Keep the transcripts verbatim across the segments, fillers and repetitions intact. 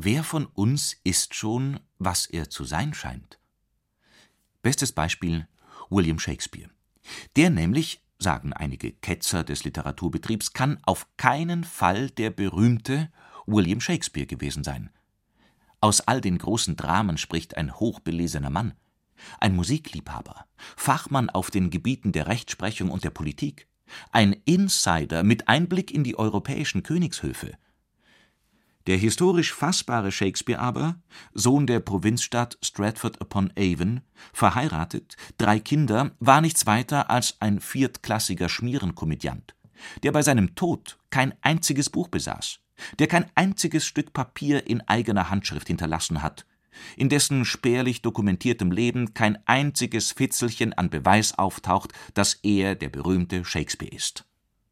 wer von uns ist schon, was er zu sein scheint? Bestes Beispiel William Shakespeare. Der nämlich, sagen einige Ketzer des Literaturbetriebs, kann auf keinen Fall der berühmte William Shakespeare gewesen sein. Aus all den großen Dramen spricht ein hochbelesener Mann, ein Musikliebhaber, Fachmann auf den Gebieten der Rechtsprechung und der Politik, ein Insider mit Einblick in die europäischen Königshöfe. Der historisch fassbare Shakespeare aber, Sohn der Provinzstadt Stratford-upon-Avon, verheiratet, drei Kinder, war nichts weiter als ein viertklassiger Schmierenkomödiant, der bei seinem Tod kein einziges Buch besaß, der kein einziges Stück Papier in eigener Handschrift hinterlassen hat, in dessen spärlich dokumentiertem Leben kein einziges Fitzelchen an Beweis auftaucht, dass er der berühmte Shakespeare ist.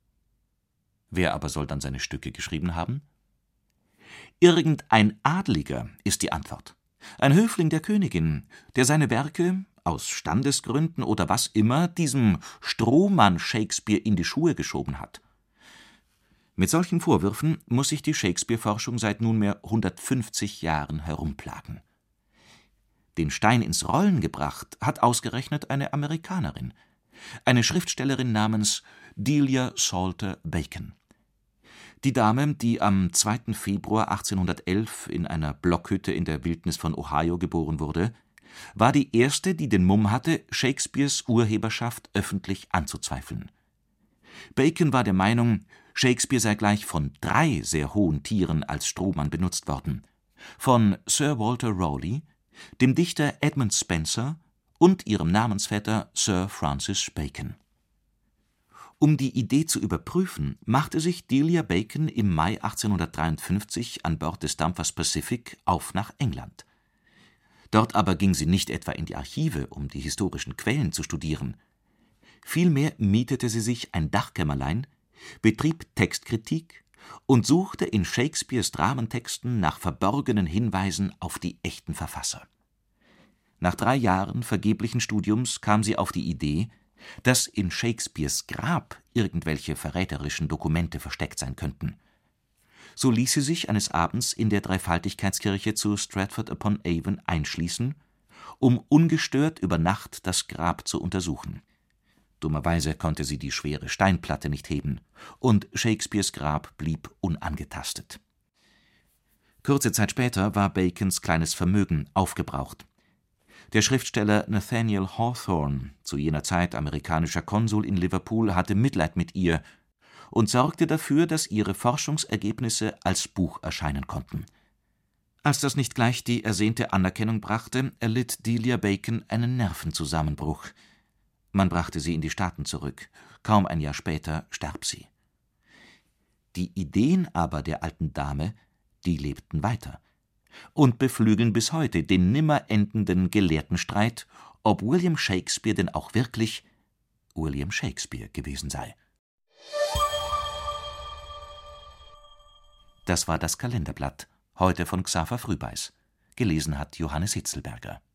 Wer aber soll dann seine Stücke geschrieben haben? Irgendein Adliger ist die Antwort. Ein Höfling der Königin, der seine Werke, aus Standesgründen oder was immer, diesem Strohmann Shakespeare in die Schuhe geschoben hat. Mit solchen Vorwürfen muss sich die Shakespeare-Forschung seit nunmehr hundertfünfzig Jahren herumplagen. Den Stein ins Rollen gebracht hat ausgerechnet eine Amerikanerin, eine Schriftstellerin namens Delia Salter Bacon. Die Dame, die am zweiten Februar achtzehnhundertelf in einer Blockhütte in der Wildnis von Ohio geboren wurde, war die erste, die den Mumm hatte, Shakespeares Urheberschaft öffentlich anzuzweifeln. Bacon war der Meinung, Shakespeare sei gleich von drei sehr hohen Tieren als Strohmann benutzt worden: von Sir Walter Raleigh, dem Dichter Edmund Spenser und ihrem Namensvetter Sir Francis Bacon. Um die Idee zu überprüfen, machte sich Delia Bacon im Mai achtzehnhundertdreiundfünfzig an Bord des Dampfers Pacific auf nach England. Dort aber ging sie nicht etwa in die Archive, um die historischen Quellen zu studieren. Vielmehr mietete sie sich ein Dachkämmerlein, betrieb Textkritik und suchte in Shakespeares Dramentexten nach verborgenen Hinweisen auf die echten Verfasser. Nach drei Jahren vergeblichen Studiums kam sie auf die Idee, dass in Shakespeares Grab irgendwelche verräterischen Dokumente versteckt sein könnten. So ließ sie sich eines Abends in der Dreifaltigkeitskirche zu Stratford-upon-Avon einschließen, um ungestört über Nacht das Grab zu untersuchen. Dummerweise konnte sie die schwere Steinplatte nicht heben, und Shakespeares Grab blieb unangetastet. Kurze Zeit später war Bacons kleines Vermögen aufgebraucht. Der Schriftsteller Nathaniel Hawthorne, zu jener Zeit amerikanischer Konsul in Liverpool, hatte Mitleid mit ihr und sorgte dafür, dass ihre Forschungsergebnisse als Buch erscheinen konnten. Als das nicht gleich die ersehnte Anerkennung brachte, erlitt Delia Bacon einen Nervenzusammenbruch. Man brachte sie in die Staaten zurück. Kaum ein Jahr später starb sie. Die Ideen aber der alten Dame, die lebten weiter und beflügeln bis heute den nimmer endenden Gelehrtenstreit, ob William Shakespeare denn auch wirklich William Shakespeare gewesen sei. Das war das Kalenderblatt, heute von Xaver Frühbeiß. Gelesen hat Johannes Hitzelberger.